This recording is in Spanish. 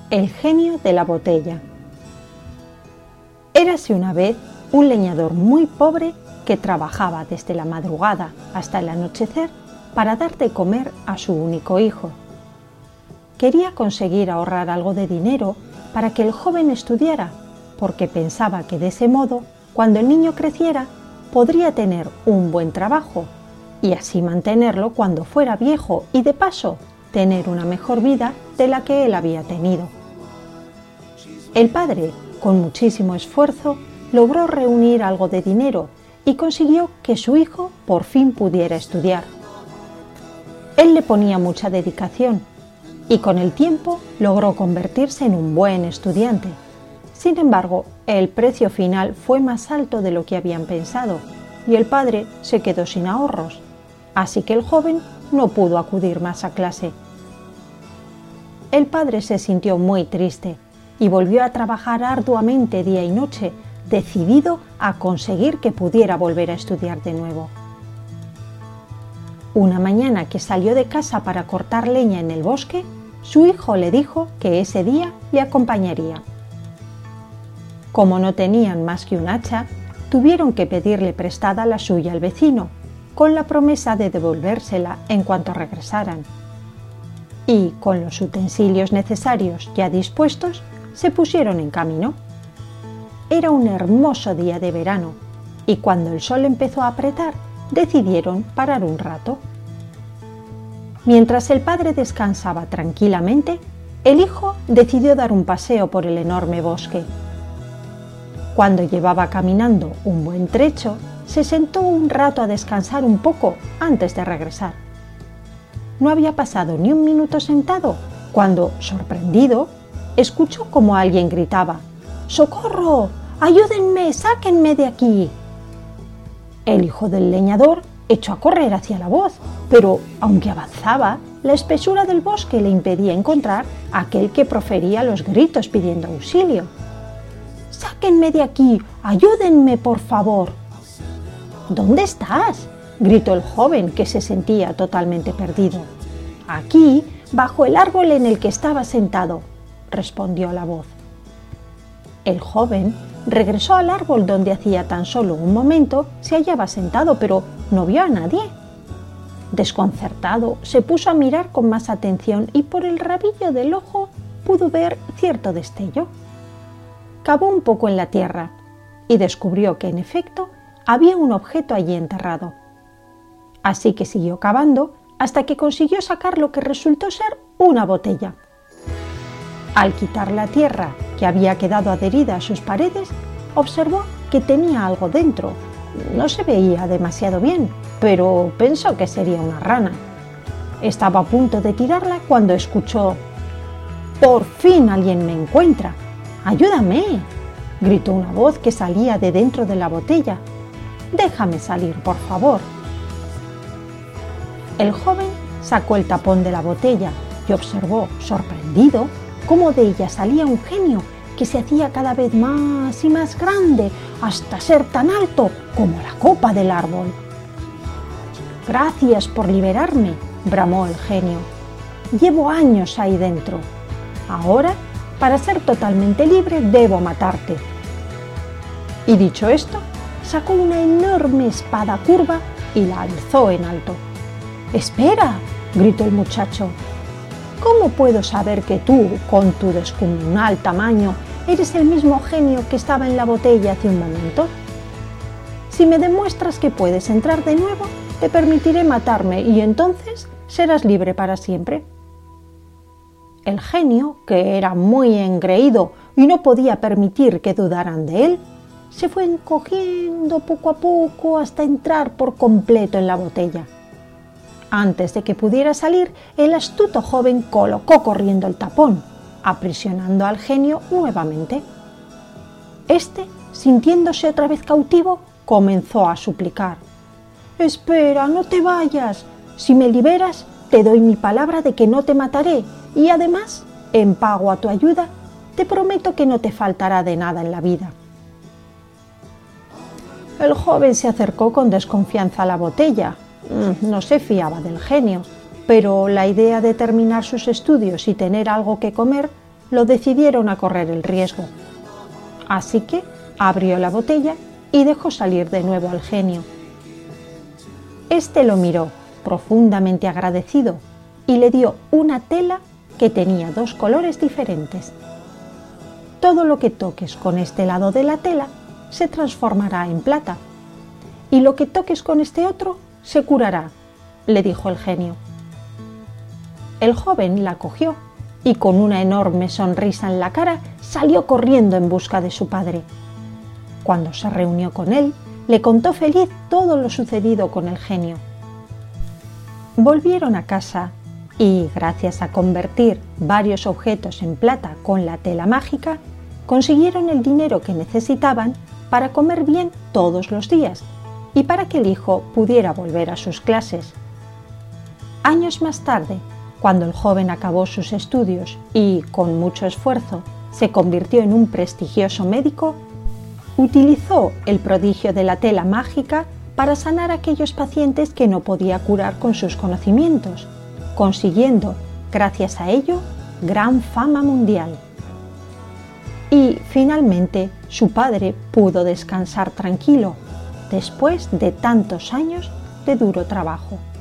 El genio de la botella. Érase una vez un leñador muy pobre que trabajaba desde la madrugada hasta el anochecer para dar de comer a su único hijo. Quería conseguir ahorrar algo de dinero para que el joven estudiara, porque pensaba que de ese modo, cuando el niño creciera, podría tener un buen trabajo y así mantenerlo cuando fuera viejo y, de paso, tener una mejor vida de la que él había tenido. El padre, con muchísimo esfuerzo, logró reunir algo de dinero y consiguió que su hijo por fin pudiera estudiar. Él le ponía mucha dedicación y con el tiempo logró convertirse en un buen estudiante. Sin embargo, el precio final fue más alto de lo que habían pensado y el padre se quedó sin ahorros, así que el joven no pudo acudir más a clase. El padre se sintió muy triste y volvió a trabajar arduamente día y noche, decidido a conseguir que pudiera volver a estudiar de nuevo. Una mañana que salió de casa para cortar leña en el bosque, su hijo le dijo que ese día le acompañaría. Como no tenían más que un hacha, tuvieron que pedirle prestada la suya al vecino, con la promesa de devolvérsela en cuanto regresaran. Y, con los utensilios necesarios ya dispuestos, se pusieron en camino. Era un hermoso día de verano y cuando el sol empezó a apretar, decidieron parar un rato. Mientras el padre descansaba tranquilamente, el hijo decidió dar un paseo por el enorme bosque. Cuando llevaba caminando un buen trecho, se sentó un rato a descansar un poco antes de regresar. No había pasado ni un minuto sentado cuando, sorprendido, escuchó como alguien gritaba: ¡Socorro! ¡Ayúdenme! ¡Sáquenme de aquí! El hijo del leñador echó a correr hacia la voz, pero aunque avanzaba, la espesura del bosque le impedía encontrar a aquel que profería los gritos pidiendo auxilio. ¡Sáquenme de aquí! ¡Ayúdenme, por favor! ¿Dónde estás?, gritó el joven, que se sentía totalmente perdido. Aquí, bajo el árbol en el que estaba sentado, respondió la voz. El joven regresó al árbol donde hacía tan solo un momento se hallaba sentado, pero no vio a nadie. Desconcertado, se puso a mirar con más atención y por el rabillo del ojo pudo ver cierto destello. Cavó un poco en la tierra y descubrió que, en efecto, había un objeto allí enterrado. Así que siguió cavando hasta que consiguió sacar lo que resultó ser una botella. Al quitar la tierra que había quedado adherida a sus paredes, observó que tenía algo dentro. No se veía demasiado bien, pero pensó que sería una rana. Estaba a punto de tirarla cuando escuchó: «¡Por fin alguien me encuentra! ¡Ayúdame!», gritó una voz que salía de dentro de la botella. «Déjame salir, por favor». El joven sacó el tapón de la botella y observó, sorprendido, cómo de ella salía un genio que se hacía cada vez más y más grande hasta ser tan alto como la copa del árbol. «Gracias por liberarme», bramó el genio. «Llevo años ahí dentro. Ahora, para ser totalmente libre, debo matarte». Y dicho esto, sacó una enorme espada curva y la alzó en alto. «¡Espera!», gritó el muchacho. «¿Cómo puedo saber que tú, con tu descomunal tamaño, eres el mismo genio que estaba en la botella hace un momento? Si me demuestras que puedes entrar de nuevo, te permitiré matarme y entonces serás libre para siempre». El genio, que era muy engreído y no podía permitir que dudaran de él, se fue encogiendo poco a poco hasta entrar por completo en la botella. Antes de que pudiera salir, el astuto joven colocó corriendo el tapón, aprisionando al genio nuevamente. Este, sintiéndose otra vez cautivo, comenzó a suplicar: «Espera, no te vayas. Si me liberas, te doy mi palabra de que no te mataré y además, en pago a tu ayuda, te prometo que no te faltará de nada en la vida». El joven se acercó con desconfianza a la botella. No se fiaba del genio, pero la idea de terminar sus estudios y tener algo que comer lo decidieron a correr el riesgo. Así que abrió la botella y dejó salir de nuevo al genio. Este lo miró, profundamente agradecido, y le dio una tela que tenía 2 colores diferentes. Todo lo que toques con este lado de la tela se transformará en plata, y lo que toques con este otro se curará, le dijo el genio. El joven la cogió y con una enorme sonrisa en la cara salió corriendo en busca de su padre. Cuando se reunió con él, le contó feliz todo lo sucedido con el genio. Volvieron a casa y, gracias a convertir varios objetos en plata con la tela mágica, consiguieron el dinero que necesitaban para comer bien todos los días y para que el hijo pudiera volver a sus clases. Años más tarde, cuando el joven acabó sus estudios y, con mucho esfuerzo, se convirtió en un prestigioso médico, utilizó el prodigio de la tela mágica para sanar a aquellos pacientes que no podía curar con sus conocimientos, consiguiendo, gracias a ello, gran fama mundial. Y, finalmente, su padre pudo descansar tranquilo, después de tantos años de duro trabajo.